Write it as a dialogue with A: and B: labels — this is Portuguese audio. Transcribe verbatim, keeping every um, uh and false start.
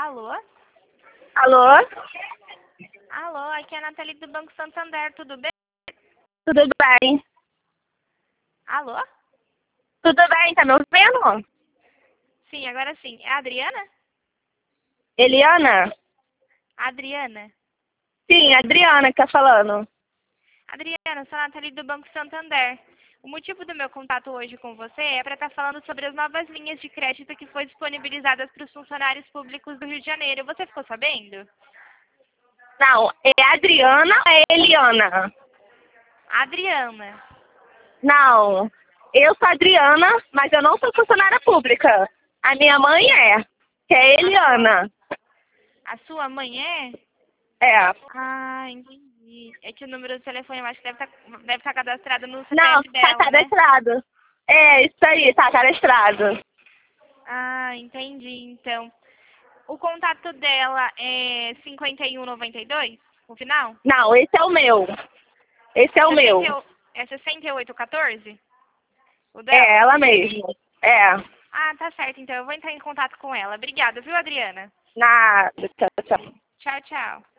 A: Alô?
B: Alô?
A: Alô, aqui é a Nathalie do Banco Santander, tudo bem?
B: Tudo bem?
A: Alô?
B: Tudo bem, tá me ouvindo?
A: Sim, agora sim. É a Adriana?
B: Eliana?
A: Adriana?
B: Sim, Adriana que tá falando.
A: Adriana, sou a Nathalie do Banco Santander. O motivo do meu contato hoje com você é para estar falando sobre as novas linhas de crédito que foi disponibilizadas para os funcionários públicos do Rio de Janeiro. Você ficou sabendo?
B: Não, é Adriana ou é Eliana?
A: Adriana.
B: Não, eu sou Adriana, mas eu não sou funcionária pública. A minha mãe é, que é
A: A sua,
B: Eliana.
A: a sua mãe é?
B: É.
A: Ah, entendi. É que o número do telefone eu acho que deve estar deve estar cadastrado no
B: Não,
A: C P F
B: tá
A: dela, né?
B: cadastrado. É, isso aí, tá cadastrado.
A: Ah, entendi, então. O contato dela é cinquenta e um noventa e dois, no final?
B: Não, esse é o meu. Esse é o meu.
A: sessenta e oito, é sessenta e oito quatorze? O
B: É,
A: dela?
B: ela mesmo. É.
A: Ah, tá certo, então eu vou entrar em contato com ela. Obrigada, viu, Adriana?
B: Nada, tchau, tchau.
A: Tchau, tchau.